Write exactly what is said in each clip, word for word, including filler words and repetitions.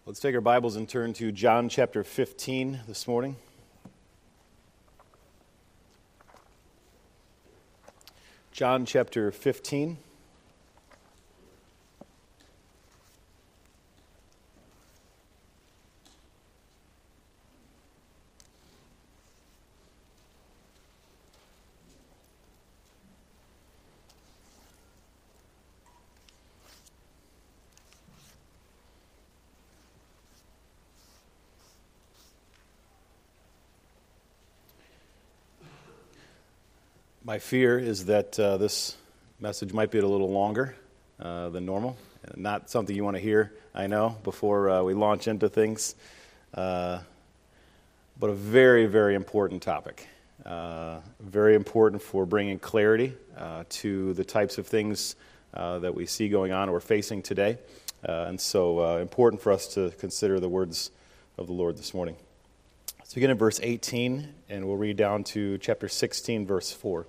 Let's take our Bibles and turn to John chapter fifteen this morning. John chapter fifteen. My fear is that uh, this message might be a little longer uh, than normal. Not something you want to hear, I know, before uh, we launch into things. Uh, but a very, very important topic. Uh, very important for bringing clarity uh, to the types of things uh, that we see going on or we're facing today. Uh, and so uh, important for us to consider the words of the Lord this morning. Let's begin in verse eighteen, and we'll read down to chapter sixteen, verse four.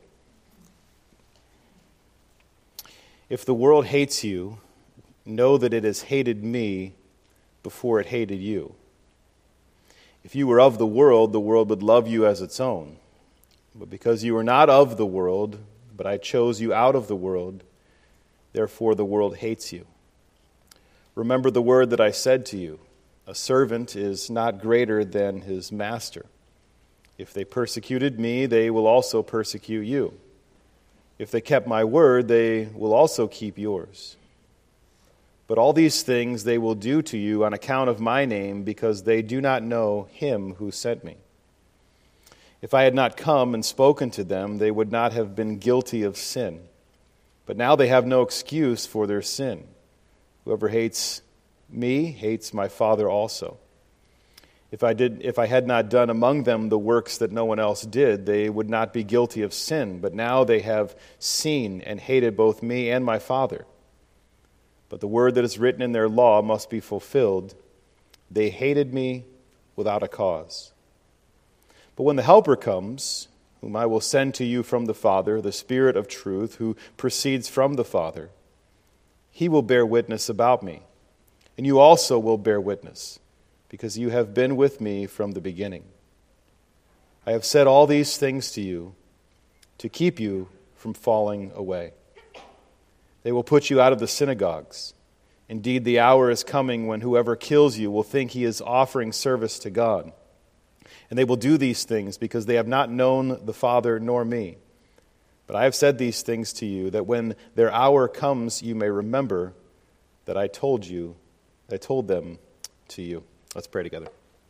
If the world hates you, know that it has hated me before it hated you. If you were of the world, the world would love you as its own. But because you are not of the world, but I chose you out of the world, therefore the world hates you. Remember the word that I said to you, a servant is not greater than his master. If they persecuted me, they will also persecute you. If they kept my word, they will also keep yours. But all these things they will do to you on account of my name, because they do not know him who sent me. If I had not come and spoken to them, they would not have been guilty of sin. But now they have no excuse for their sin. Whoever hates me hates my Father also. If I did, if I had not done among them the works that no one else did, they would not be guilty of sin. But now they have seen and hated both me and my Father. But the word that is written in their law must be fulfilled. They hated me without a cause. But when the Helper comes, whom I will send to you from the Father, the Spirit of truth, who proceeds from the Father, he will bear witness about me. And you also will bear witness, because you have been with me from the beginning. I have said all these things to you to keep you from falling away. They will put you out of the synagogues. Indeed, the hour is coming when whoever kills you will think he is offering service to God. And they will do these things because they have not known the Father nor me. But I have said these things to you, that when their hour comes, you may remember that I told you, I told them to you. Let's pray together.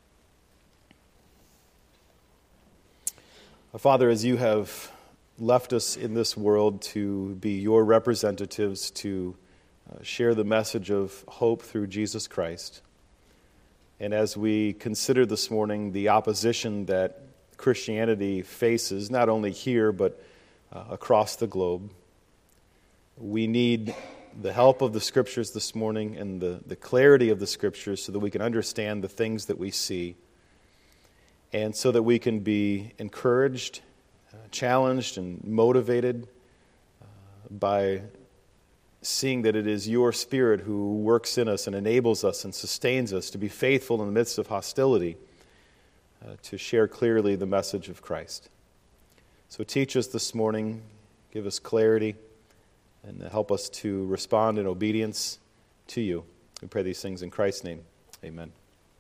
Our Father, as you have left us in this world to be your representatives, to uh, share the message of hope through Jesus Christ, and as we consider this morning the opposition that Christianity faces, not only here but uh, across the globe, we need the help of the Scriptures this morning and the, the clarity of the Scriptures so that we can understand the things that we see and so that we can be encouraged, uh, challenged, and motivated uh, by seeing that it is your Spirit who works in us and enables us and sustains us to be faithful in the midst of hostility, uh, to share clearly the message of Christ. So teach us this morning, give us clarity, and help us to respond in obedience to you. We pray these things in Christ's name. Amen.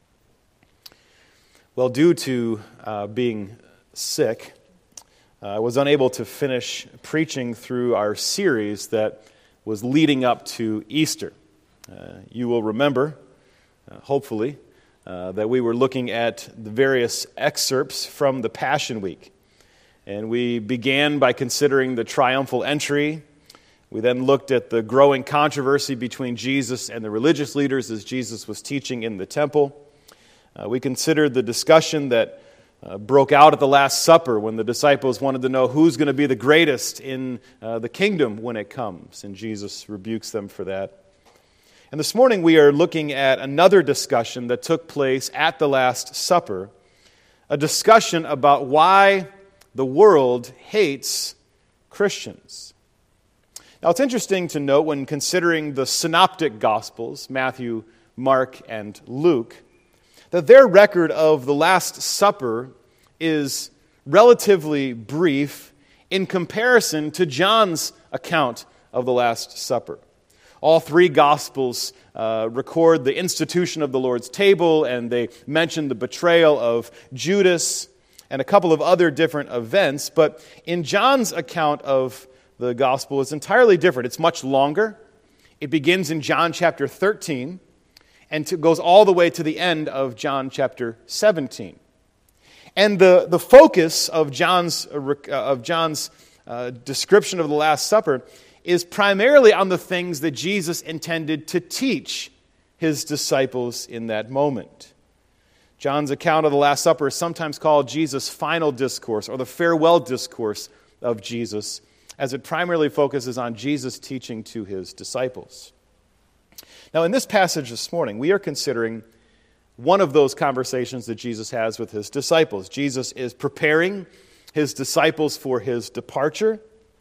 Well, due to uh, being sick, uh, I was unable to finish preaching through our series that was leading up to Easter. Uh, you will remember, uh, hopefully, uh, that we were looking at the various excerpts from the Passion Week. And we began by considering the triumphal entry. We then looked at the growing controversy between Jesus and the religious leaders as Jesus was teaching in the temple. Uh, we considered the discussion that uh, broke out at the Last Supper when the disciples wanted to know who's going to be the greatest in uh, the kingdom when it comes, and Jesus rebukes them for that. And this morning we are looking at another discussion that took place at the Last Supper, a discussion about why the world hates Christians. Now, it's interesting to note when considering the synoptic Gospels, Matthew, Mark, and Luke, that their record of the Last Supper is relatively brief in comparison to John's account of the Last Supper. All three Gospels uh, record the institution of the Lord's table, and they mention the betrayal of Judas and a couple of other different events. But in John's account of the Gospel, it's entirely different. It's much longer. It begins in John chapter thirteen and to, goes all the way to the end of John chapter seventeen. And the, the focus of John's, uh, of John's uh, description of the Last Supper is primarily on the things that Jesus intended to teach his disciples in that moment. John's account of the Last Supper is sometimes called Jesus' final discourse or the farewell discourse of Jesus, as it primarily focuses on Jesus' teaching to his disciples. Now, in this passage this morning, we are considering one of those conversations that Jesus has with his disciples. Jesus is preparing his disciples for his departure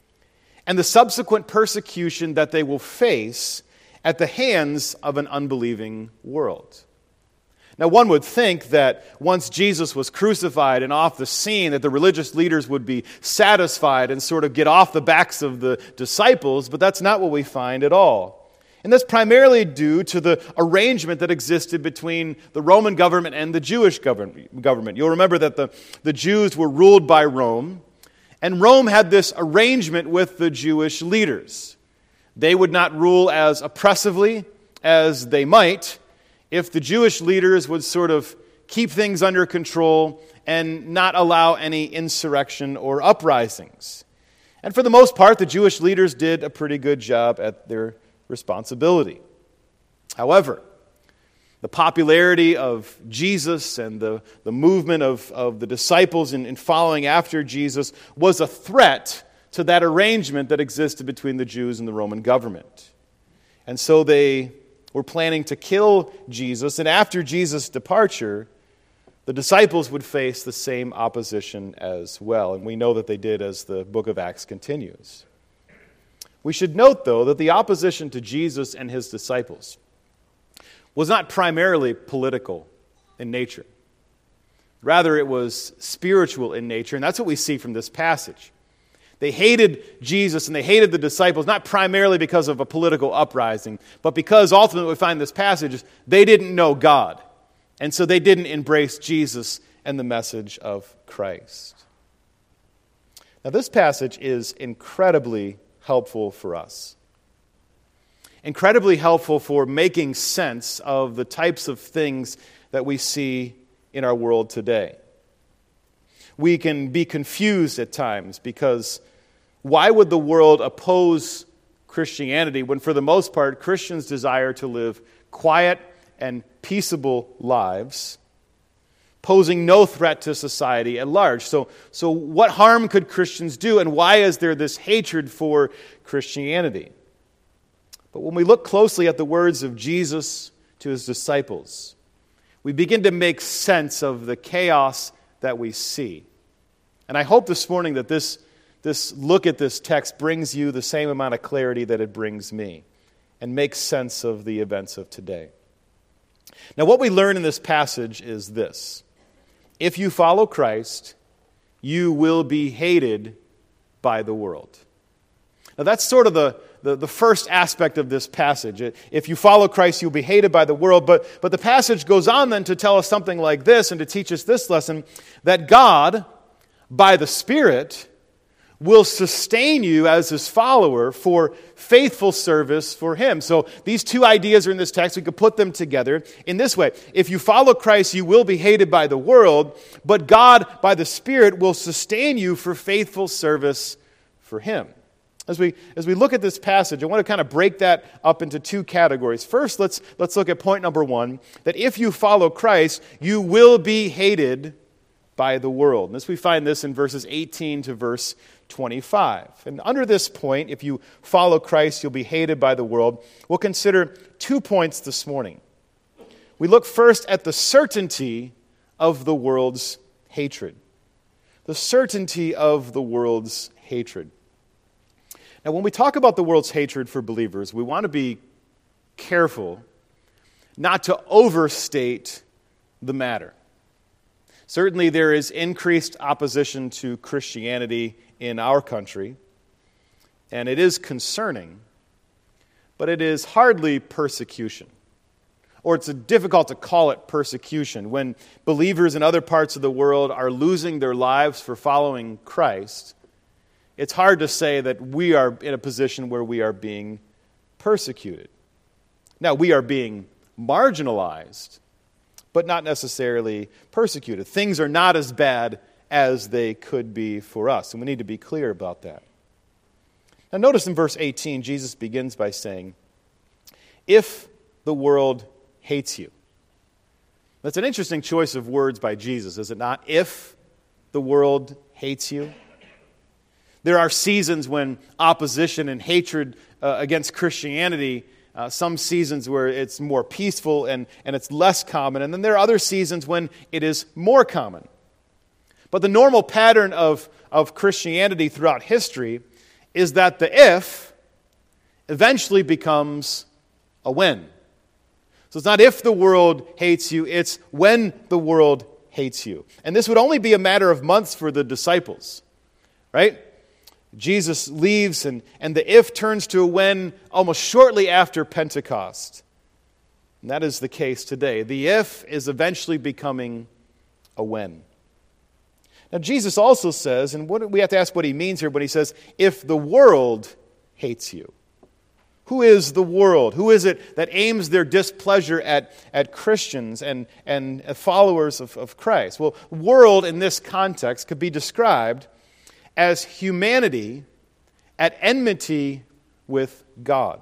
and the subsequent persecution that they will face at the hands of an unbelieving world. Now, one would think that once Jesus was crucified and off the scene, that the religious leaders would be satisfied and sort of get off the backs of the disciples, but that's not what we find at all. And that's primarily due to the arrangement that existed between the Roman government and the Jewish government. You'll remember that the, the Jews were ruled by Rome, and Rome had this arrangement with the Jewish leaders. They would not rule as oppressively as they might if the Jewish leaders would sort of keep things under control and not allow any insurrection or uprisings. And for the most part, the Jewish leaders did a pretty good job at their responsibility. However, the popularity of Jesus and the, the movement of, of the disciples in, in following after Jesus was a threat to that arrangement that existed between the Jews and the Roman government. And so they were planning to kill Jesus, and after Jesus' departure, the disciples would face the same opposition as well. And we know that they did as the book of Acts continues. We should note, though, that the opposition to Jesus and his disciples was not primarily political in nature. Rather, it was spiritual in nature, and that's what we see from this passage. They hated Jesus and they hated the disciples, not primarily because of a political uprising, but because ultimately we find this passage, they didn't know God. And so they didn't embrace Jesus and the message of Christ. Now, this passage is incredibly helpful for us. Incredibly helpful for making sense of the types of things that we see in our world today. We can be confused at times because why would the world oppose Christianity when for the most part Christians desire to live quiet and peaceable lives, posing no threat to society at large? So, so what harm could Christians do, and why is there this hatred for Christianity? But when we look closely at the words of Jesus to his disciples, we begin to make sense of the chaos that we see. And I hope this morning that this, this look at this text brings you the same amount of clarity that it brings me and makes sense of the events of today. Now, what we learn in this passage is this. If you follow Christ, you will be hated by the world. Now, that's sort of the, the, the first aspect of this passage. If you follow Christ, you'll be hated by the world. But, but the passage goes on then to tell us something like this and to teach us this lesson, that God, by the Spirit, will sustain you as his follower for faithful service for him. So these two ideas are in this text. We could put them together in this way. If you follow Christ, you will be hated by the world, but God, by the Spirit, will sustain you for faithful service for him. As we, as we look at this passage, I want to kind of break that up into two categories. First, let's, let's look at point number one, that if you follow Christ, you will be hated by the world. And this, we find this in verses eighteen to verse twenty-five. And under this point, if you follow Christ, you'll be hated by the world. We'll consider two points this morning. We look first at the certainty of the world's hatred. The certainty of the world's hatred. Now, when we talk about the world's hatred for believers, we want to be careful not to overstate the matter. Certainly there is increased opposition to Christianity in our country, and it is concerning, but it is hardly persecution. Or it's difficult to call it persecution. When believers in other parts of the world are losing their lives for following Christ, it's hard to say that we are in a position where we are being persecuted. Now, we are being marginalized, but not necessarily persecuted. Things are not as bad as they could be for us, and we need to be clear about that. Now, notice in verse eighteen, Jesus begins by saying, "If the world hates you." That's an interesting choice of words by Jesus, is it not? If the world hates you. There are seasons when opposition and hatred uh, against Christianity, uh, some seasons where it's more peaceful and, and it's less common, and then there are other seasons when it is more common. But the normal pattern of, of Christianity throughout history is that the if eventually becomes a when. So it's not if the world hates you, it's when the world hates you. And this would only be a matter of months for the disciples, right? Jesus leaves and, and the if turns to a when almost shortly after Pentecost. And that is the case today. The if is eventually becoming a when. Now Jesus also says, and what, we have to ask what he means here when he says, if the world hates you. Who is the world? Who is it that aims their displeasure at, at Christians and, and followers of, of Christ? Well, world in this context could be described as humanity at enmity with God.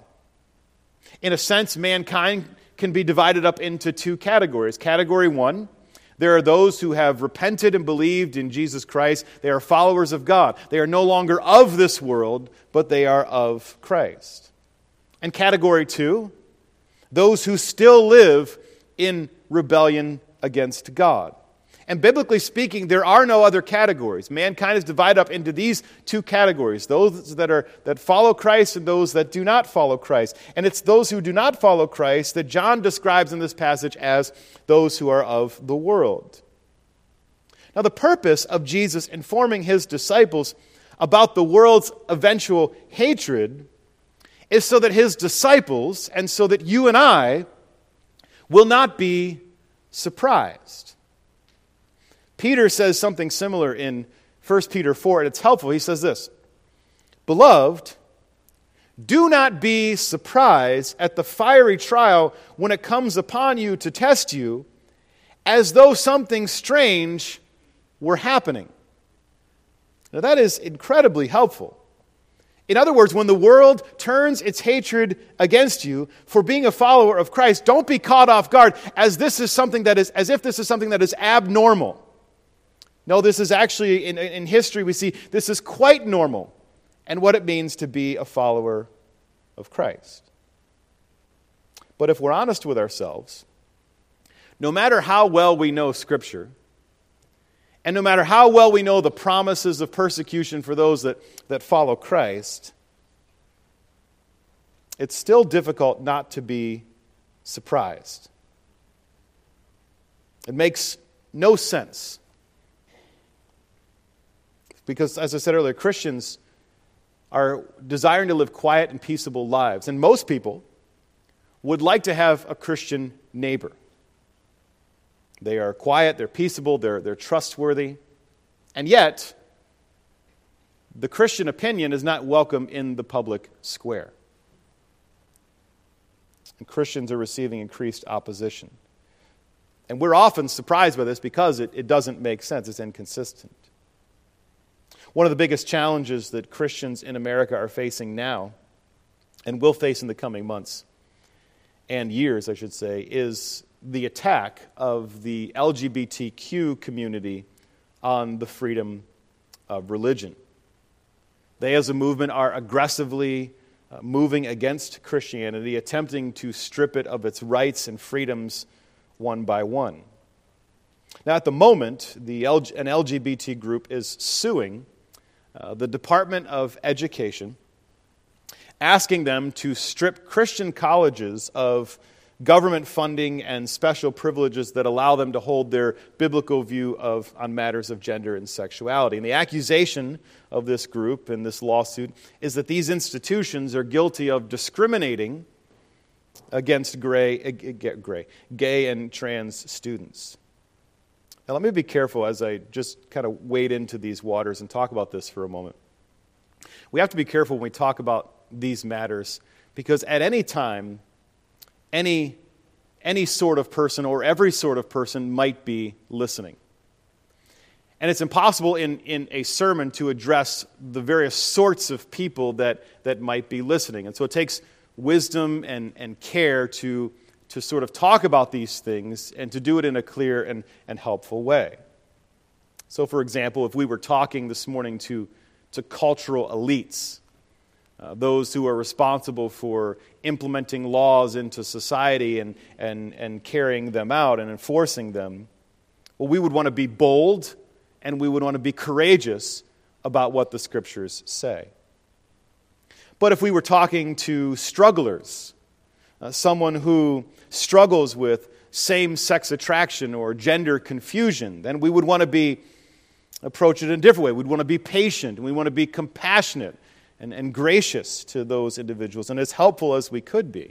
In a sense, mankind can be divided up into two categories. Category one, there are those who have repented and believed in Jesus Christ. They are followers of God. They are no longer of this world, but they are of Christ. And category two, those who still live in rebellion against God. And biblically speaking, there are no other categories. Mankind is divided up into these two categories, those that are that follow Christ and those that do not follow Christ. And it's those who do not follow Christ that John describes in this passage as those who are of the world. Now, the purpose of Jesus informing his disciples about the world's eventual hatred is so that his disciples, and so that you and I, will not be surprised. Peter says something similar in First Peter four, and it's helpful. He says this, "Beloved, do not be surprised at the fiery trial when it comes upon you to test you, as though something strange were happening." Now that is incredibly helpful. In other words, when the world turns its hatred against you for being a follower of Christ, don't be caught off guard as this is something that is as if this is something that is abnormal. No, this is actually, in, in history, we see this is quite normal and what it means to be a follower of Christ. But if we're honest with ourselves, no matter how well we know Scripture, and no matter how well we know the promises of persecution for those that, that follow Christ, it's still difficult not to be surprised. It makes no sense. Because, as I said earlier, Christians are desiring to live quiet and peaceable lives. And most people would like to have a Christian neighbor. They are quiet, they're peaceable, they're, they're trustworthy. And yet, the Christian opinion is not welcome in the public square. And Christians are receiving increased opposition. And we're often surprised by this because it, it doesn't make sense, it's inconsistent. One of the biggest challenges that Christians in America are facing now, and will face in the coming months and years, I should say, is the attack of the L G B T Q community on the freedom of religion. They as a movement are aggressively uh, moving against Christianity, attempting to strip it of its rights and freedoms one by one. Now at the moment, the L- an L G B T group is suing uh, the Department of Education, asking them to strip Christian colleges of government funding and special privileges that allow them to hold their biblical view of on matters of gender and sexuality. And the accusation of this group in this lawsuit is that these institutions are guilty of discriminating against gray, uh, gray, gay and trans students. Now let me be careful as I just kind of wade into these waters and talk about this for a moment. We have to be careful when we talk about these matters, because at any time, any, any sort of person or every sort of person might be listening. And it's impossible in, in a sermon to address the various sorts of people that, that might be listening. And so it takes wisdom and, and care to, to sort of talk about these things and to do it in a clear and, and helpful way. So, for example, if we were talking this morning to, to cultural elites, uh, those who are responsible for implementing laws into society and, and, and carrying them out and enforcing them, well, we would want to be bold and we would want to be courageous about what the Scriptures say. But if we were talking to strugglers, uh, someone who struggles with same-sex attraction or gender confusion, then we would want to be approach it in a different way. We'd want to be patient and we want to be compassionate and, and gracious to those individuals and as helpful as we could be.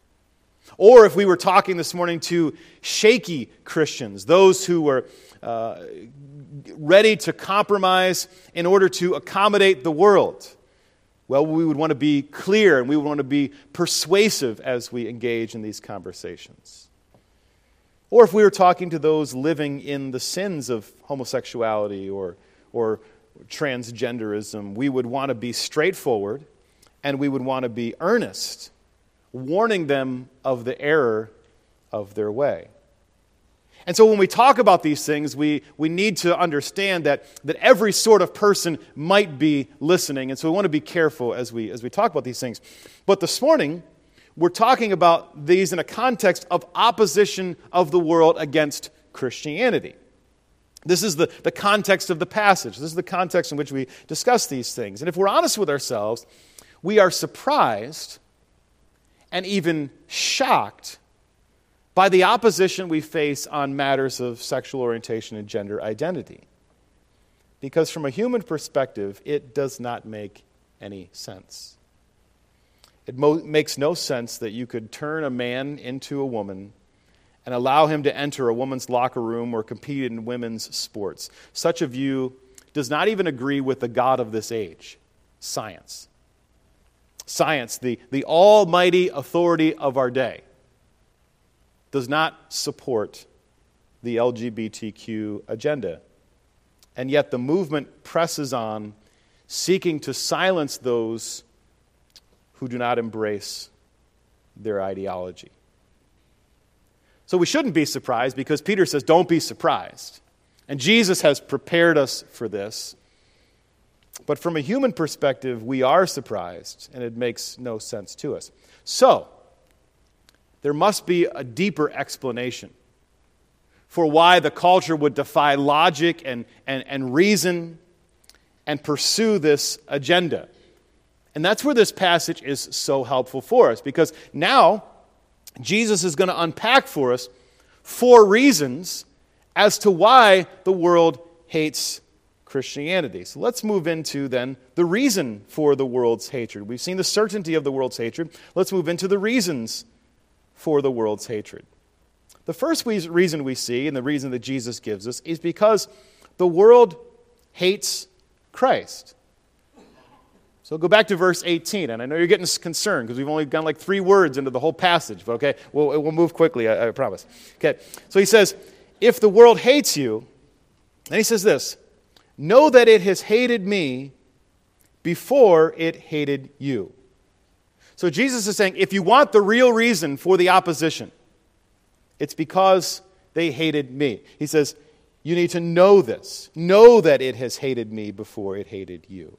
Or if we were talking this morning to shaky Christians, those who were uh, ready to compromise in order to accommodate the world, well, we would want to be clear and we would want to be persuasive as we engage in these conversations. Or if we were talking to those living in the sins of homosexuality or, or transgenderism, we would want to be straightforward and we would want to be earnest, warning them of the error of their way. And so when we talk about these things, we, we need to understand that, that every sort of person might be listening. And so we want to be careful as we, as we talk about these things. But this morning, we're talking about these in a context of opposition of the world against Christianity. This is the, the context of the passage. This is the context in which we discuss these things. And if we're honest with ourselves, we are surprised and even shocked by the opposition we face on matters of sexual orientation and gender identity. Because from a human perspective, it does not make any sense. It mo- makes no sense that you could turn a man into a woman and allow him to enter a woman's locker room or compete in women's sports. Such a view does not even agree with the God of this age, science. Science, the, the almighty authority of our day, does not support the L G B T Q agenda. And yet the movement presses on, seeking to silence those who do not embrace their ideology. So we shouldn't be surprised because Peter says, don't be surprised. And Jesus has prepared us for this. But from a human perspective, we are surprised, and it makes no sense to us. So, there must be a deeper explanation for why the culture would defy logic and, and, and reason and pursue this agenda. And that's where this passage is so helpful for us, because now Jesus is going to unpack for us four reasons as to why the world hates Christianity. So let's move into then the reason for the world's hatred. We've seen the certainty of the world's hatred. Let's move into the reasons for the world's hatred. The first reason we see, and the reason that Jesus gives us, is because the world hates Christ. So go back to verse eighteen, and I know you're getting concerned because we've only gone like three words into the whole passage, but okay, we'll, we'll move quickly, I, I promise. Okay, so he says, if the world hates you, and he says this, know that it has hated me before it hated you. So Jesus is saying, if you want the real reason for the opposition, it's because they hated me. He says, you need to know this. Know that it has hated me before it hated you.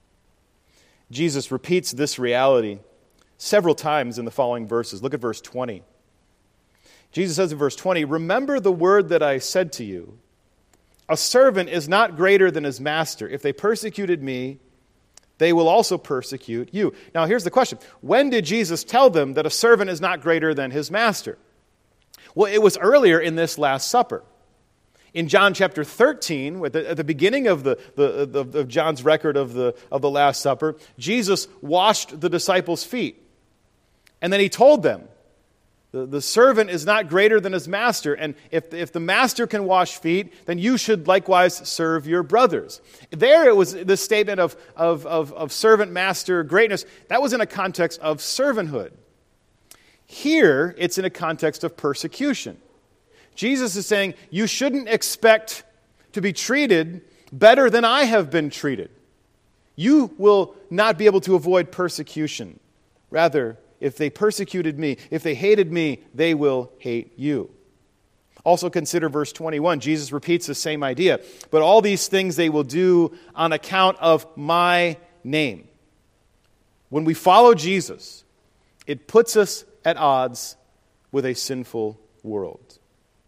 Jesus repeats this reality several times in the following verses. Look at verse twenty. Jesus says in verse twenty, remember the word that I said to you, a servant is not greater than his master. If they persecuted me, they will also persecute you. Now, here's the question. When did Jesus tell them that a servant is not greater than his master? Well, it was earlier in this Last Supper. In John chapter thirteen, at the, at the beginning of, the, the, the, of John's record of the, of the Last Supper, Jesus washed the disciples' feet. And then he told them, the, the servant is not greater than his master. And if, if the master can wash feet, then you should likewise serve your brothers. There it was the statement of, of, of, of servant-master greatness. That was in a context of servanthood. Here, it's in a context of persecution. Jesus is saying, you shouldn't expect to be treated better than I have been treated. You will not be able to avoid persecution. Rather, if they persecuted me, if they hated me, they will hate you. Also consider verse twenty-one. Jesus repeats the same idea. But all these things they will do on account of my name. When we follow Jesus, it puts us at odds with a sinful world.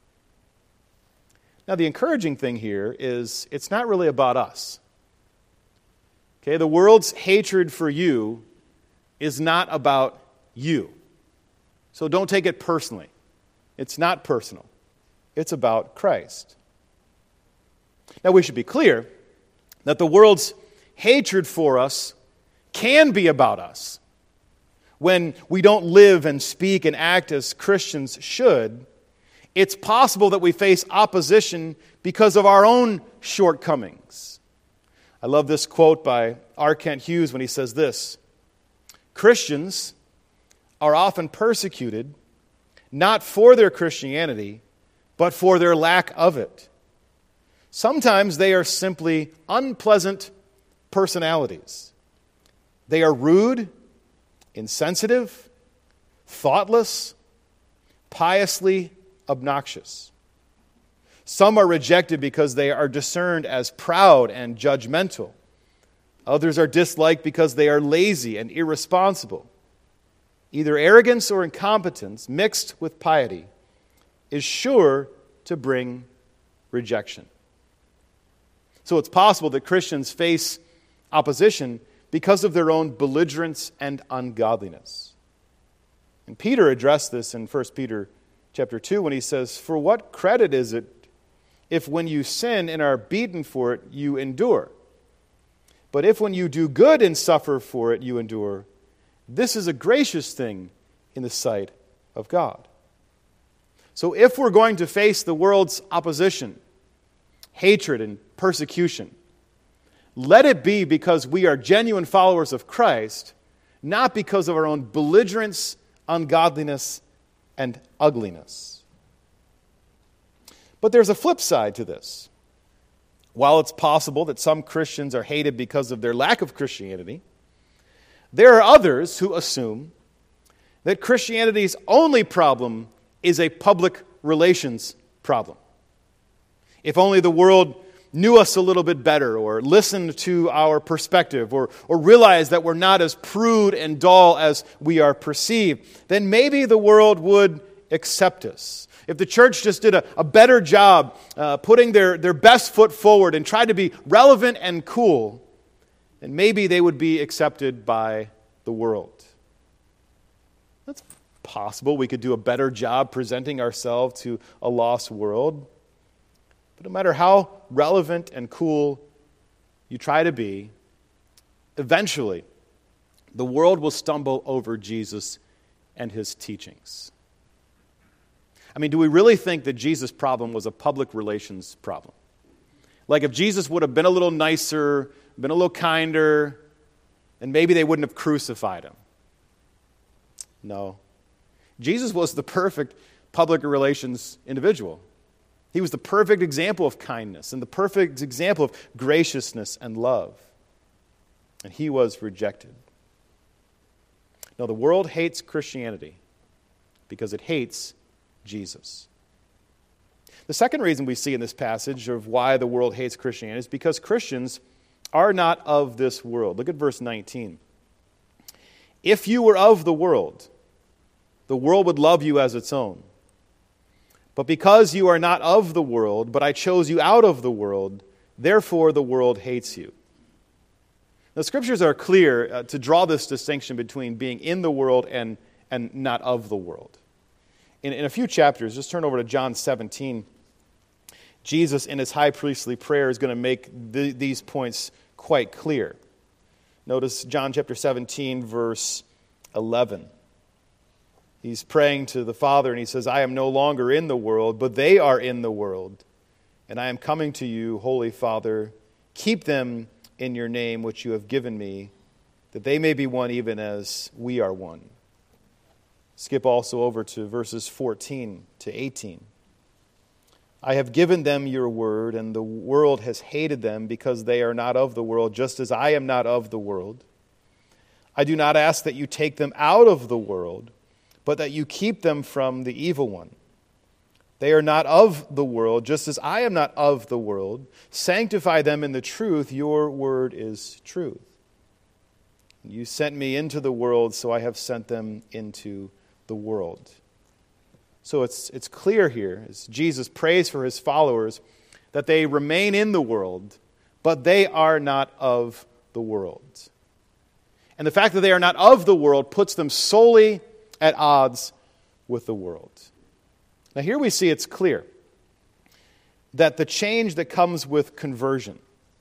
Now, the encouraging thing here is it's not really about us. Okay, the world's hatred for you is not about you. So don't take it personally. It's not personal. It's about Christ. Now, we should be clear that the world's hatred for us can be about us. When we don't live and speak and act as Christians should, it's possible that we face opposition because of our own shortcomings. I love this quote by R. Kent Hughes when he says this: Christians are often persecuted not for their Christianity, but for their lack of it. Sometimes they are simply unpleasant personalities. They are rude, insensitive, thoughtless, piously obnoxious. Some are rejected because they are discerned as proud and judgmental. Others are disliked because they are lazy and irresponsible. Either arrogance or incompetence mixed with piety is sure to bring rejection. So it's possible that Christians face opposition because of their own belligerence and ungodliness. And Peter addressed this in First Peter chapter two when he says, "For what credit is it if when you sin and are beaten for it, you endure? But if when you do good and suffer for it, you endure, this is a gracious thing in the sight of God." So if we're going to face the world's opposition, hatred, and persecution, let it be because we are genuine followers of Christ, not because of our own belligerence, ungodliness, and ugliness. But there's a flip side to this. While it's possible that some Christians are hated because of their lack of Christianity, there are others who assume that Christianity's only problem is a public relations problem. If only the world knew us a little bit better, or listened to our perspective, or, or realized that we're not as prude and dull as we are perceived, then maybe the world would accept us. If the church just did a, a better job uh, putting their, their best foot forward and tried to be relevant and cool, then maybe they would be accepted by the world. That's possible. We could do a better job presenting ourselves to a lost world. But no matter how relevant and cool you try to be, eventually the world will stumble over Jesus and his teachings. I mean, do we really think that Jesus' problem was a public relations problem? Like if Jesus would have been a little nicer, been a little kinder, then maybe they wouldn't have crucified him. No. Jesus was the perfect public relations individual. He was the perfect example of kindness and the perfect example of graciousness and love. And he was rejected. No, the world hates Christianity because it hates Jesus. The second reason we see in this passage of why the world hates Christianity is because Christians are not of this world. Look at verse nineteen. If you were of the world, the world would love you as its own. But because you are not of the world, but I chose you out of the world, therefore the world hates you. The Scriptures are clear uh, to draw this distinction between being in the world and, and not of the world. In, in a few chapters, just turn over to John seventeen, Jesus in his high priestly prayer is going to make the, these points quite clear. Notice John chapter seventeen, verse eleven. He's praying to the Father and he says, I am no longer in the world, but they are in the world. And I am coming to you, Holy Father. Keep them in your name which you have given me, that they may be one even as we are one. Skip also over to verses fourteen to eighteen. I have given them your word, and the world has hated them because they are not of the world, just as I am not of the world. I do not ask that you take them out of the world, but that you keep them from the evil one. They are not of the world, just as I am not of the world. Sanctify them in the truth. Your word is truth. You sent me into the world, so I have sent them into the world. So it's, it's clear here, as Jesus prays for his followers, that they remain in the world, but they are not of the world. And the fact that they are not of the world puts them solely at odds with the world. Now here we see it's clear that the change that comes with conversion.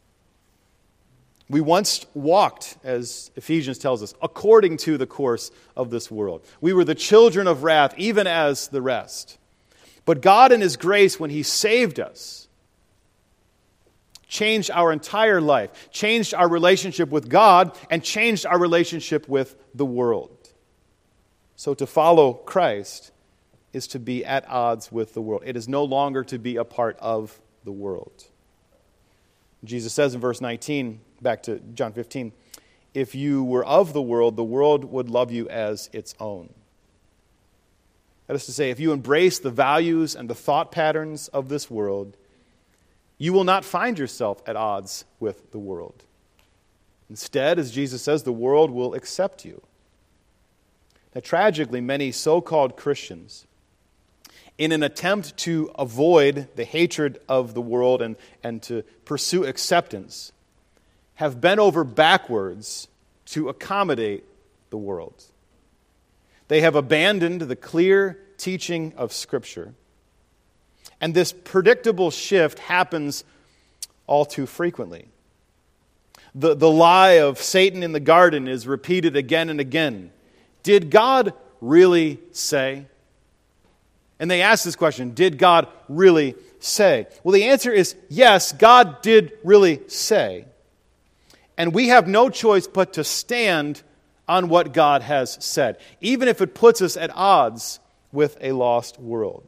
We once walked, as Ephesians tells us, according to the course of this world. We were the children of wrath, even as the rest. But God in his grace, when he saved us, changed our entire life, changed our relationship with God, and changed our relationship with the world. So to follow Christ is to be at odds with the world. It is no longer to be a part of the world. Jesus says in verse nineteen, back to John fifteen, if you were of the world, the world would love you as its own. That is to say, if you embrace the values and the thought patterns of this world, you will not find yourself at odds with the world. Instead, as Jesus says, the world will accept you. Now, tragically, many so-called Christians, in an attempt to avoid the hatred of the world and, and to pursue acceptance, have bent over backwards to accommodate the world. They have abandoned the clear teaching of Scripture. And this predictable shift happens all too frequently. The, the lie of Satan in the garden is repeated again and again. Did God really say? And they ask this question, did God really say? Well, the answer is yes, God did really say. And we have no choice but to stand on what God has said, even if it puts us at odds with a lost world.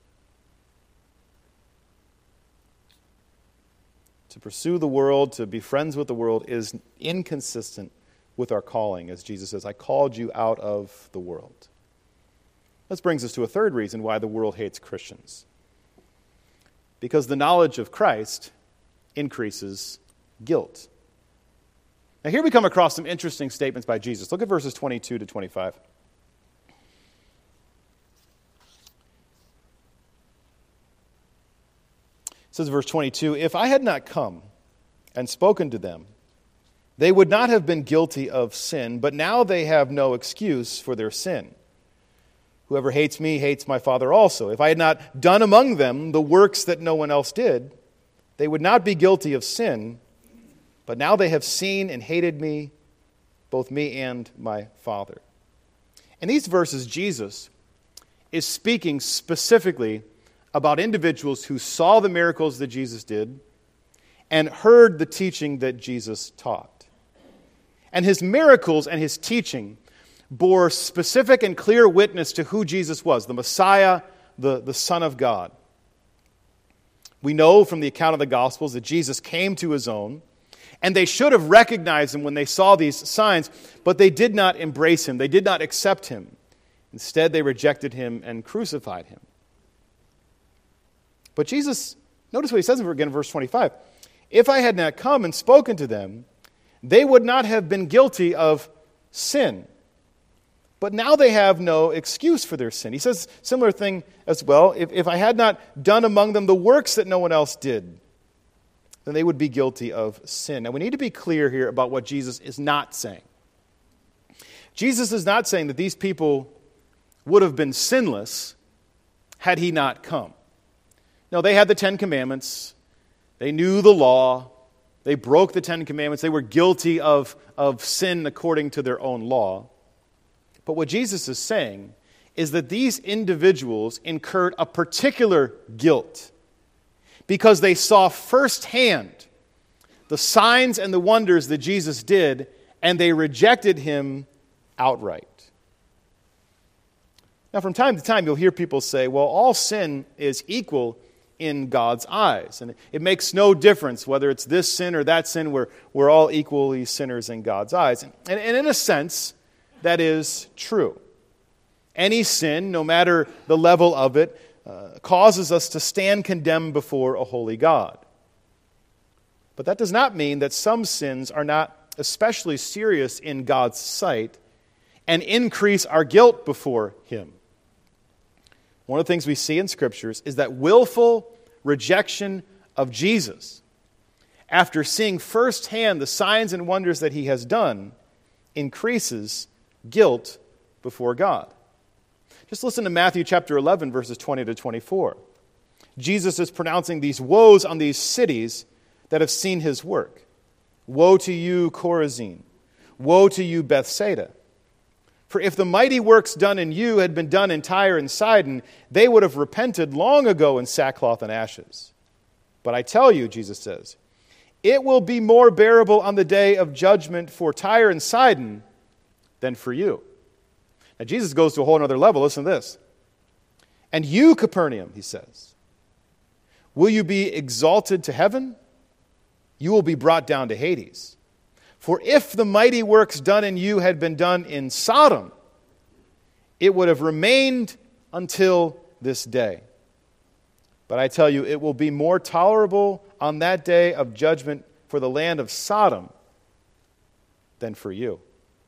To pursue the world, to be friends with the world, is inconsistent with our calling, as Jesus says, I called you out of the world. This brings us to a third reason why the world hates Christians. Because the knowledge of Christ increases guilt. Now here we come across some interesting statements by Jesus. Look at verses twenty-two to twenty-five. It says in verse twenty-two, if I had not come and spoken to them, they would not have been guilty of sin, but now they have no excuse for their sin. Whoever hates me hates my Father also. If I had not done among them the works that no one else did, they would not be guilty of sin, but now they have seen and hated me, both me and my Father. In these verses, Jesus is speaking specifically about individuals who saw the miracles that Jesus did and heard the teaching that Jesus taught. And his miracles and his teaching bore specific and clear witness to who Jesus was, the Messiah, the, the Son of God. We know from the account of the Gospels that Jesus came to his own, and they should have recognized him when they saw these signs, but they did not embrace him. They did not accept him. Instead, they rejected him and crucified him. But Jesus, notice what he says again in verse twenty-five. If I had not come and spoken to them, they would not have been guilty of sin. But now they have no excuse for their sin. He says a similar thing as well. If, if I had not done among them the works that no one else did, then they would be guilty of sin. Now, we need to be clear here about what Jesus is not saying. Jesus is not saying that these people would have been sinless had he not come. No, they had the Ten Commandments. They knew the law. They broke the Ten Commandments. They were guilty of, of sin according to their own law. But what Jesus is saying is that these individuals incurred a particular guilt because they saw firsthand the signs and the wonders that Jesus did, and they rejected him outright. Now, from time to time, you'll hear people say, well, all sin is equal in God's eyes. And it makes no difference whether it's this sin or that sin. We're, we're all equally sinners in God's eyes. And, and in a sense, that is true. Any sin, no matter the level of it, uh, causes us to stand condemned before a holy God. But that does not mean that some sins are not especially serious in God's sight and increase our guilt before him. One of the things we see in Scriptures is that willful rejection of Jesus, after seeing firsthand the signs and wonders that he has done, increases guilt before God. Just listen to Matthew chapter eleven, verses twenty to twenty-four. Jesus is pronouncing these woes on these cities that have seen his work. Woe to you, Chorazin! Woe to you, Bethsaida! For if the mighty works done in you had been done in Tyre and Sidon, they would have repented long ago in sackcloth and ashes. But I tell you, Jesus says, it will be more bearable on the day of judgment for Tyre and Sidon than for you. Now, Jesus goes to a whole other level. Listen to this. And you, Capernaum, he says, will you be exalted to heaven? You will be brought down to Hades. For if the mighty works done in you had been done in Sodom, it would have remained until this day. But I tell you, it will be more tolerable on that day of judgment for the land of Sodom than for you.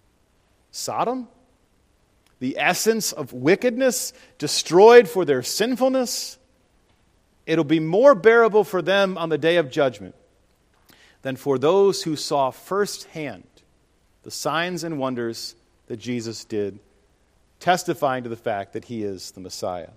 Sodom? The essence of wickedness, destroyed for their sinfulness. It'll be more bearable for them on the day of judgment than for those who saw firsthand the signs and wonders that Jesus did, testifying to the fact that he is the Messiah.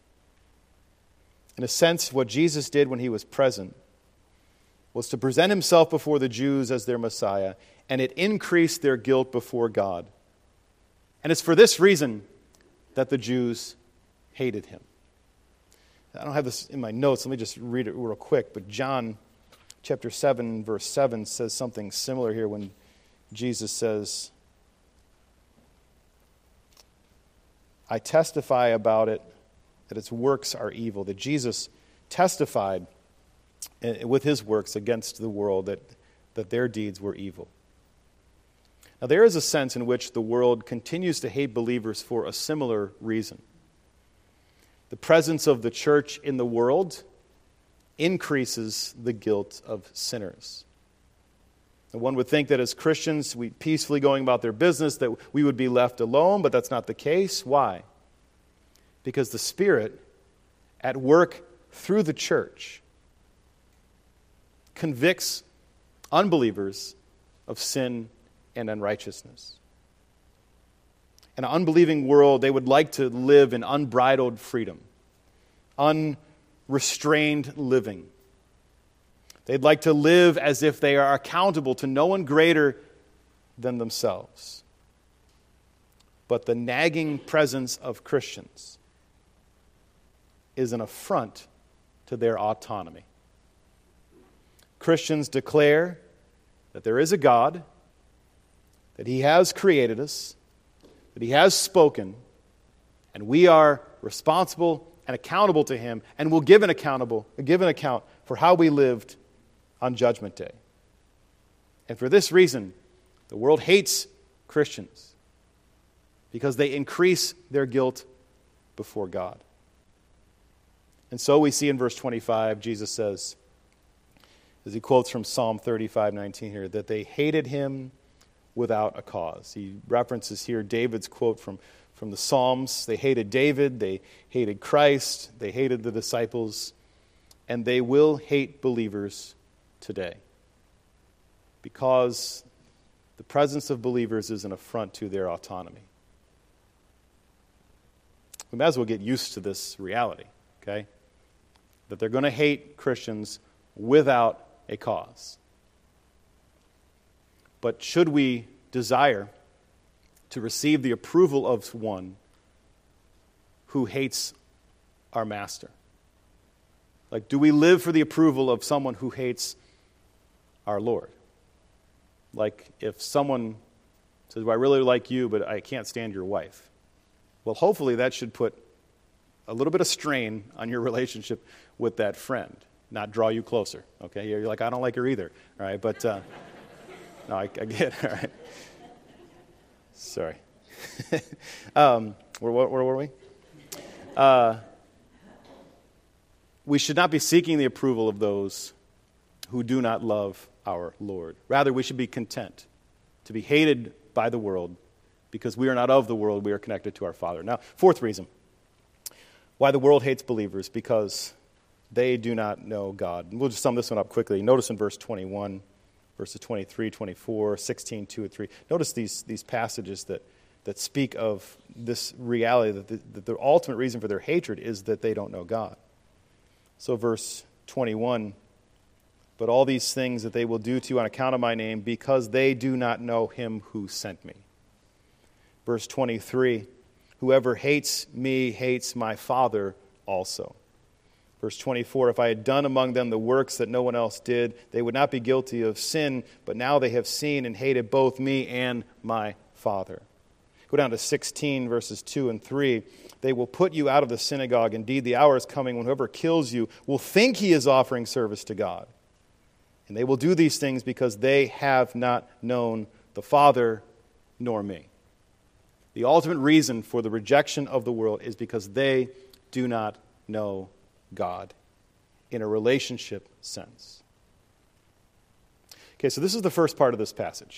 In a sense, what Jesus did when he was present was to present himself before the Jews as their Messiah, and it increased their guilt before God. And it's for this reason that the Jews hated him. I don't have this in my notes. Let me just read it real quick. But John chapter seven, verse seven says something similar here when Jesus says, I testify about it that its works are evil. That Jesus testified with his works against the world that, that their deeds were evil. Now, there is a sense in which the world continues to hate believers for a similar reason. The presence of the church in the world increases the guilt of sinners. And one would think that as Christians, we peacefully going about their business, that we would be left alone, but that's not the case. Why? Because the Spirit, at work through the church, convicts unbelievers of sin and unrighteousness. In an unbelieving world, they would like to live in unbridled freedom, unrestrained living. They'd like to live as if they are accountable to no one greater than themselves. But the nagging presence of Christians is an affront to their autonomy. Christians declare that there is a God, that he has created us, that he has spoken, and we are responsible and accountable to him, and will give an accountable, give an account for how we lived on Judgment Day. And for this reason, the world hates Christians, because they increase their guilt before God. And so we see in verse twenty-five, Jesus says, as he quotes from Psalm thirty-five nineteen here, that they hated him without a cause. He references here David's quote from, from the Psalms. They hated David, they hated Christ, they hated the disciples, and they will hate believers today, because the presence of believers is an affront to their autonomy. We might as well get used to this reality, okay? That they're going to hate Christians without a cause. But should we desire to receive the approval of one who hates our master? Like, do we live for the approval of someone who hates our Lord? Like, if someone says, well, I really like you, but I can't stand your wife. Well, hopefully that should put a little bit of strain on your relationship with that friend, not draw you closer, okay? You're like, I don't like her either, all right? But, uh, no, I, I get it, all right? Sorry. um, where, where, where were we? Uh, we should not be seeking the approval of those who do not love our Lord. Rather, we should be content to be hated by the world because we are not of the world, we are connected to our Father. Now, fourth reason why the world hates believers, because they do not know God. And we'll just sum this one up quickly. Notice in verse twenty-one, verses twenty-three, twenty-four, sixteen, two and three. Notice these, these passages that, that speak of this reality, that the, that the ultimate reason for their hatred is that they don't know God. So verse twenty-one, but all these things that they will do to you on account of my name, because they do not know him who sent me. Verse twenty-three, whoever hates me hates my Father also. Verse twenty-four, if I had done among them the works that no one else did, they would not be guilty of sin, but now they have seen and hated both me and my Father. Go down to sixteen, verses two and three. They will put you out of the synagogue. Indeed, the hour is coming when whoever kills you will think he is offering service to God. And they will do these things because they have not known the Father nor me. The ultimate reason for the rejection of the world is because they do not know God in a relationship sense. Okay, so this is the first part of this passage.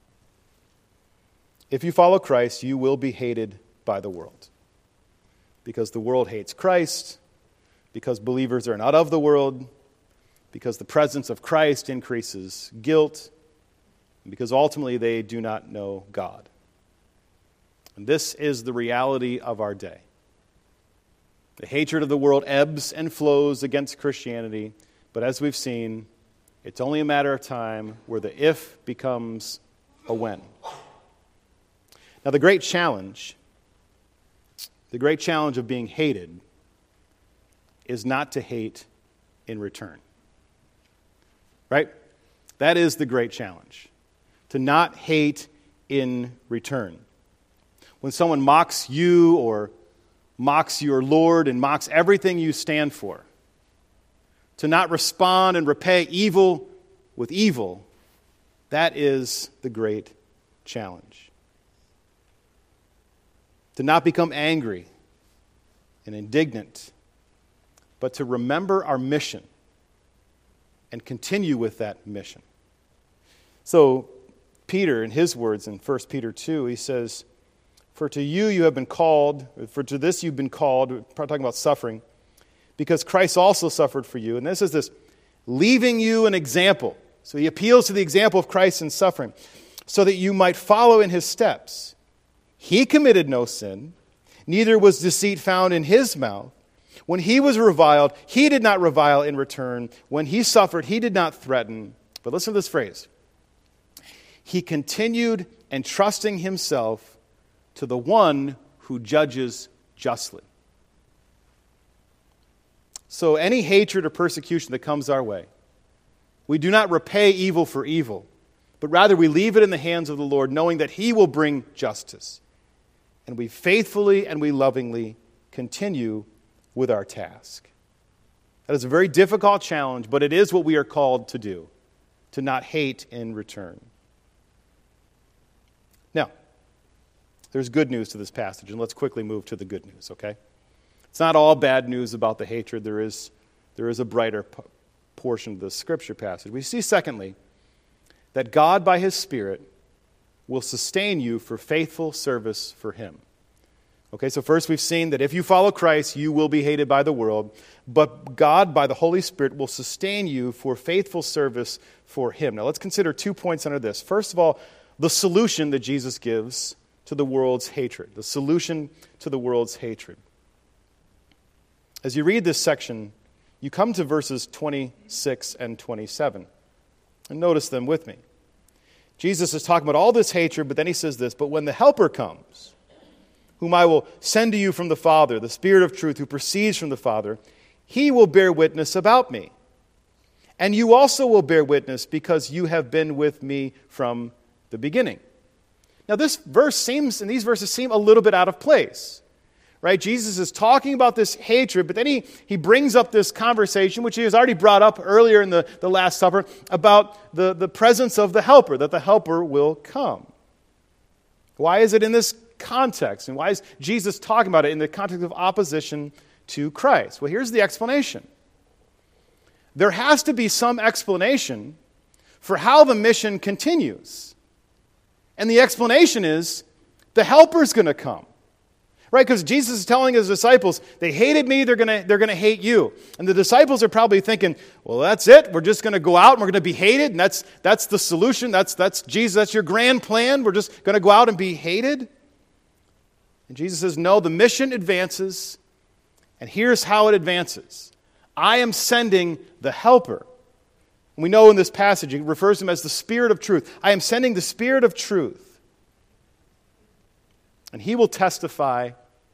If you follow Christ, you will be hated by the world. Because the world hates Christ, because believers are not of the world, because the presence of Christ increases guilt, and because ultimately they do not know God. And this is the reality of our day. The hatred of the world ebbs and flows against Christianity, but as we've seen, it's only a matter of time where the if becomes a when. Now, the great challenge, the great challenge of being hated is not to hate in return. Right? That is the great challenge. To not hate in return. When someone mocks you or mocks your Lord and mocks everything you stand for, to not respond and repay evil with evil, that is the great challenge. To not become angry and indignant, but to remember our mission and continue with that mission. So, Peter, in his words in First Peter two, he says, for to you you have been called, for to this you've been called, we're talking about suffering, because Christ also suffered for you. And this is this, leaving you an example. So he appeals to the example of Christ in suffering, so that you might follow in his steps. He committed no sin, neither was deceit found in his mouth. When he was reviled, he did not revile in return. When he suffered, he did not threaten. But listen to this phrase. He continued entrusting himself to the one who judges justly. So any hatred or persecution that comes our way, we do not repay evil for evil, but rather we leave it in the hands of the Lord, knowing that he will bring justice. And we faithfully and we lovingly continue with our task. That is a very difficult challenge, but it is what we are called to do, to not hate in return. Now, there's good news to this passage, and let's quickly move to the good news, okay? It's not all bad news about the hatred. There is, there is a brighter p- portion of the scripture passage. We see, secondly, that God, by his Spirit, will sustain you for faithful service for him. Okay, so first we've seen that if you follow Christ, you will be hated by the world, but God, by the Holy Spirit, will sustain you for faithful service for Him. Now let's consider two points under this. First of all, the solution that Jesus gives to the world's hatred. The solution to the world's hatred. As you read this section, you come to verses twenty-six and twenty-seven. And notice them with me. Jesus is talking about all this hatred, but then he says this, but when the Helper comes, whom I will send to you from the Father, the Spirit of truth who proceeds from the Father, He will bear witness about me. And you also will bear witness because you have been with me from the beginning. Now this verse seems, and these verses seem a little bit out of place. Right? Jesus is talking about this hatred, but then he, he brings up this conversation, which he has already brought up earlier in the, the Last Supper, about the, the presence of the Helper, that the Helper will come. Why is it in this context? And why is Jesus talking about it in the context of opposition to Christ? Well, here's the explanation. There has to be some explanation for how the mission continues. And the explanation is the Helper's going to come. Right, because Jesus is telling his disciples, they hated me, they're going they're gonna hate you. And the disciples are probably thinking, well, that's it. We're just going to go out and we're going to be hated. And that's that's the solution. That's, that's Jesus, that's your grand plan. We're just going to go out and be hated. And Jesus says, no, the mission advances. And here's how it advances. I am sending the Helper. And we know in this passage, it refers to him as the Spirit of truth. I am sending the Spirit of truth. And He will testify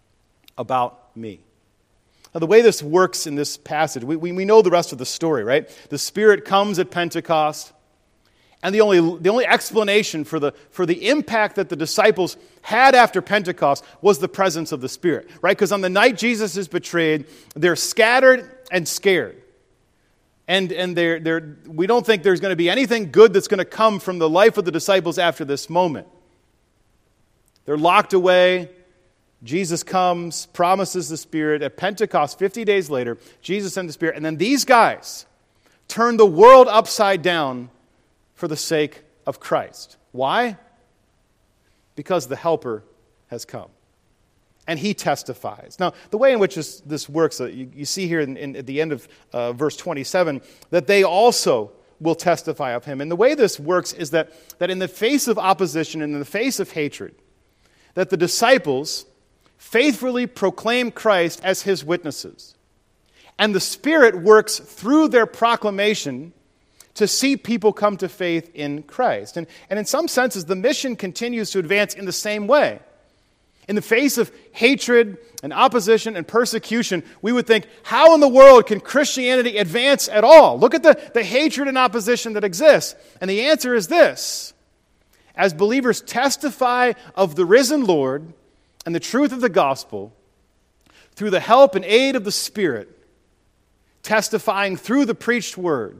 about me. Now, the way this works in this passage, we, we, we know the rest of the story, right? The Spirit comes at Pentecost, and the only, the only explanation for the, for the impact that the disciples had after Pentecost was the presence of the Spirit, right? Because on the night Jesus is betrayed, they're scattered and scared. And, and they're, they're, we don't think there's going to be anything good that's going to come from the life of the disciples after this moment. They're locked away. Jesus comes, promises the Spirit. At Pentecost, fifty days later, Jesus sends the Spirit. And then these guys turn the world upside down for the sake of Christ. Why? Because the Helper has come. And He testifies. Now, the way in which this, this works, uh, you, you see here in, in, at the end of uh, verse twenty-seven, that they also will testify of Him. And the way this works is that, that in the face of opposition and in the face of hatred, that the disciples faithfully proclaim Christ as His witnesses. And the Spirit works through their proclamation to see people come to faith in Christ. And, and in some senses, the mission continues to advance in the same way. In the face of hatred and opposition and persecution, we would think, how in the world can Christianity advance at all? Look at the, the hatred and opposition that exists. And the answer is this. As believers testify of the risen Lord and the truth of the gospel, through the help and aid of the Spirit, testifying through the preached word,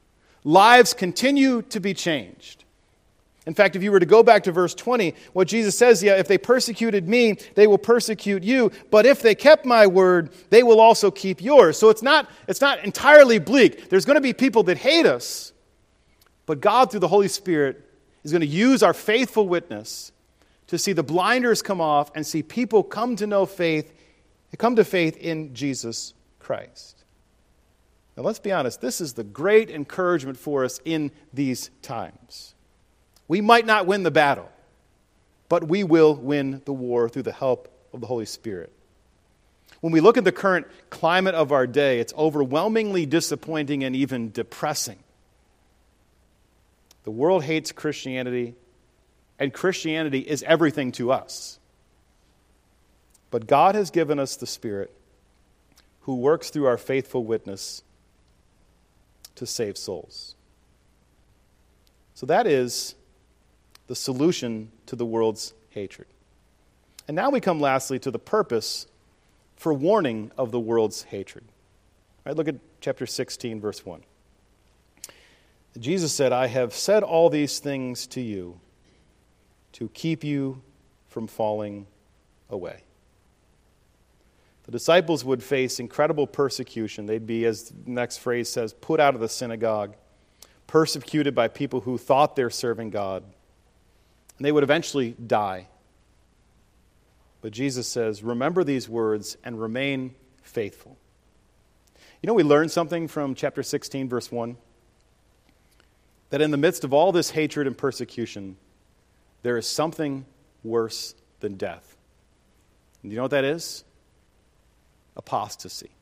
lives continue to be changed. In fact, if you were to go back to verse twenty, what Jesus says, yeah, if they persecuted me, they will persecute you. But if they kept my word, they will also keep yours. So it's not, it's not entirely bleak. There's going to be people that hate us. But God, through the Holy Spirit, is going to use our faithful witness to see the blinders come off and see people come to know faith, come to faith in Jesus Christ. Now let's be honest, this is the great encouragement for us in these times. We might not win the battle, but we will win the war through the help of the Holy Spirit. When we look at the current climate of our day, it's overwhelmingly disappointing and even depressing. The world hates Christianity, and Christianity is everything to us. But God has given us the Spirit who works through our faithful witness to save souls. So that is the solution to the world's hatred. And now we come lastly to the purpose for warning of the world's hatred. All right, look at chapter sixteen, verse one. Jesus said, I have said all these things to you to keep you from falling away. The disciples would face incredible persecution. They'd be, as the next phrase says, put out of the synagogue, persecuted by people who thought they're serving God. And they would eventually die. But Jesus says, remember these words and remain faithful. You know, we learned something from chapter sixteen, verse one. That in the midst of all this hatred and persecution, there is something worse than death. And you know what that is? Apostasy.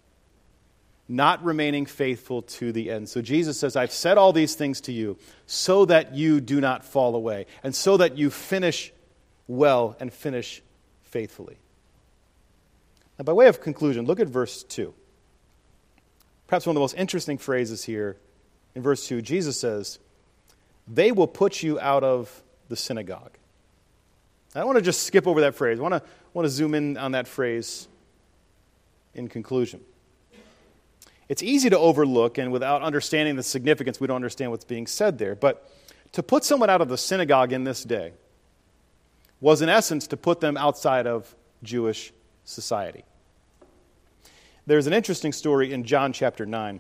Not remaining faithful to the end. So Jesus says, I've said all these things to you so that you do not fall away and so that you finish well and finish faithfully. Now, by way of conclusion, look at verse two. Perhaps one of the most interesting phrases here in verse two, Jesus says, they will put you out of the synagogue. I don't want to just skip over that phrase. I want to, want to zoom in on that phrase in conclusion. It's easy to overlook, and without understanding the significance, we don't understand what's being said there. But to put someone out of the synagogue in this day was, in essence, to put them outside of Jewish society. There's an interesting story in John chapter nine.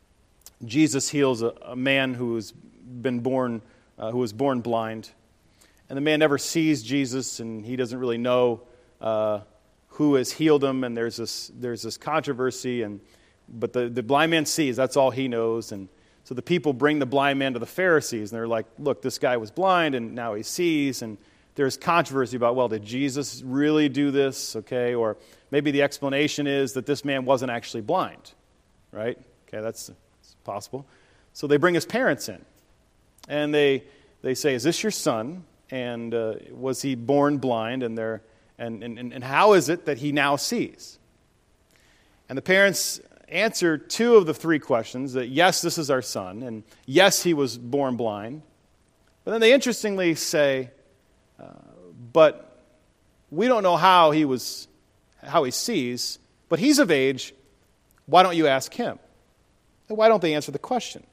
Jesus heals a, a man who's been born, uh, who was born blind. And the man never sees Jesus, and he doesn't really know uh, who has healed him. And there's this there's this controversy, and but the, the blind man sees. That's all he knows. And so the people bring the blind man to the Pharisees, and they're like, look, this guy was blind, and now he sees. And there's controversy about, well, did Jesus really do this? Okay, or maybe the explanation is that this man wasn't actually blind, right? Okay, that's, that's possible. So they bring his parents in, and they they say, is this your son? And uh, was he born blind? And, they're, and, and, and how is it that he now sees? And the parents answer two of the three questions, that yes, this is our son, and yes, he was born blind. But then they interestingly say, uh, but we don't know how he was, how he sees, but he's of age. Why don't you ask him? And why don't they answer the question?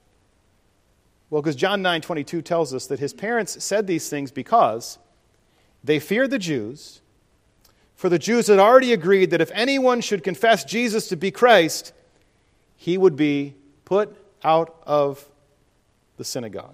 Well, because John nine twenty-two tells us that his parents said these things because they feared the Jews, for the Jews had already agreed that if anyone should confess Jesus to be Christ, he would be put out of the synagogue.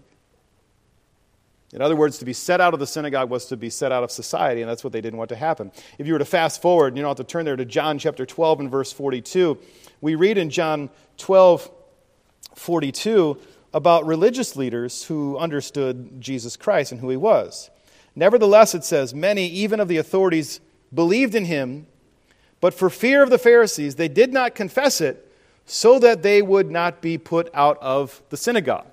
In other words, to be set out of the synagogue was to be set out of society, and that's what they didn't want to happen. If you were to fast forward, you don't have to turn there to John chapter twelve and verse forty-two. We read in John twelve forty-two about religious leaders who understood Jesus Christ and who he was. Nevertheless, it says, many, even of the authorities, believed in him, but for fear of the Pharisees, they did not confess it, so that they would not be put out of the synagogue.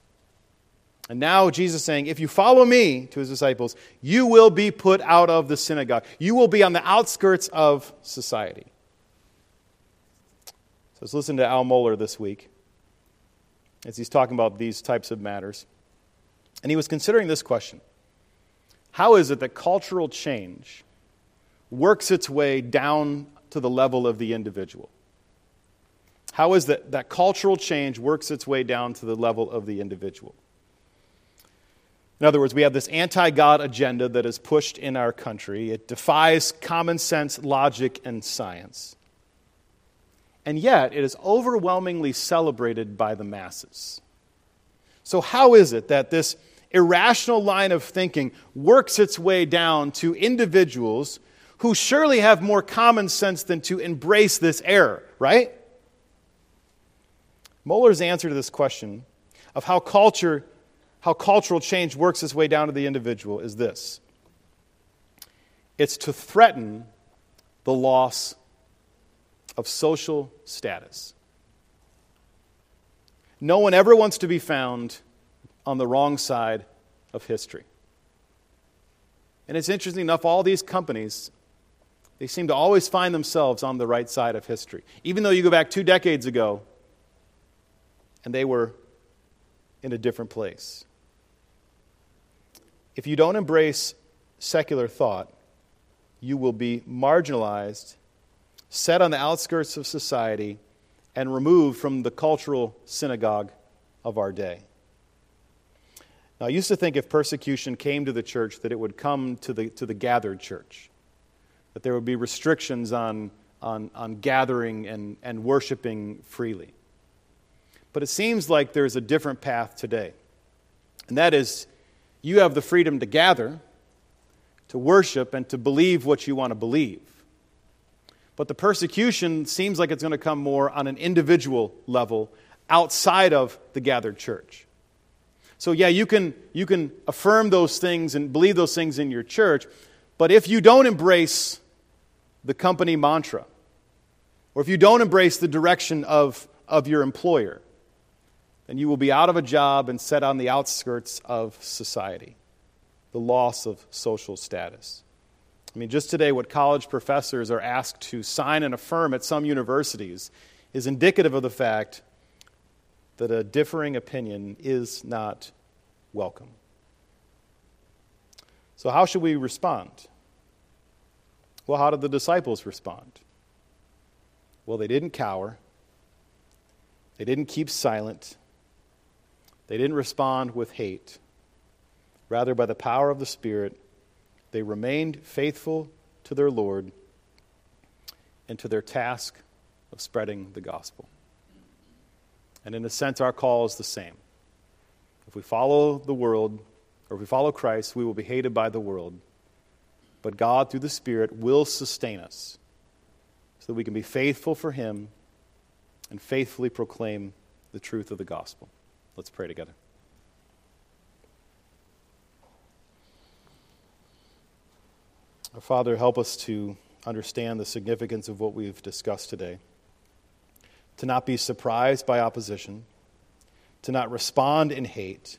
And now Jesus is saying, if you follow me, to his disciples, you will be put out of the synagogue. You will be on the outskirts of society. So let's listen to Al Mohler this week as he's talking about these types of matters. And he was considering this question. How is it that cultural change works its way down to the level of the individual? How is it that cultural change works its way down to the level of the individual? In other words, we have this anti-God agenda that is pushed in our country. It defies common sense, logic, and science. And yet, it is overwhelmingly celebrated by the masses. So how is it that this irrational line of thinking works its way down to individuals who surely have more common sense than to embrace this error, right? Mohler's answer to this question of how culture, how cultural change works its way down to the individual is this. It's to threaten the loss of social status. No one ever wants to be found on the wrong side of history. And it's interesting enough, all these companies, they seem to always find themselves on the right side of history. Even though you go back two decades ago, and they were in a different place. If you don't embrace secular thought, you will be marginalized, set on the outskirts of society, and removed from the cultural synagogue of our day. Now, I used to think if persecution came to the church, that it would come to the to the gathered church, that there would be restrictions on, on, on gathering and, and worshiping freely. But it seems like there's a different path today. And that is, you have the freedom to gather, to to worship and to believe what you want to believe. But the persecution seems like it's going to come more on an individual level outside of the gathered church. So yeah, you can, you can affirm those things and believe those things in your church, but if you don't embrace the company mantra, or if you don't embrace the direction of, of your employer, then you will be out of a job and set on the outskirts of society, the loss of social status. I mean, just today, what college professors are asked to sign and affirm at some universities is indicative of the fact that a differing opinion is not welcome. So how should we respond? Well, how did the disciples respond? Well, they didn't cower. They didn't keep silent. They didn't respond with hate. Rather, by the power of the Spirit, they remained faithful to their Lord and to their task of spreading the gospel. And in a sense, our call is the same. If we follow the world, or if we follow Christ, we will be hated by the world. But God, through the Spirit, will sustain us so that we can be faithful for Him and faithfully proclaim the truth of the gospel. Let's pray together. Our Father, help us to understand the significance of what we've discussed today, to not be surprised by opposition, to not respond in hate,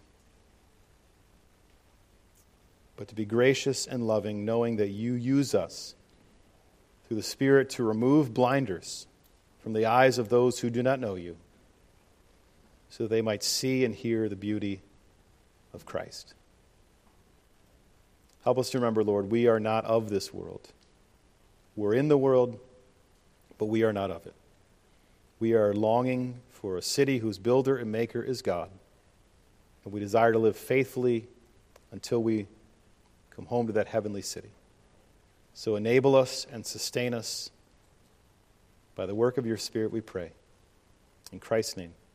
but to be gracious and loving, knowing that you use us through the Spirit to remove blinders from the eyes of those who do not know you, so that they might see and hear the beauty of Christ. Help us to remember, Lord, we are not of this world. We're in the world, but we are not of it. We are longing for a city whose builder and maker is God, and we desire to live faithfully until we come home to that heavenly city. So enable us and sustain us by the work of your Spirit, we pray. In Christ's name.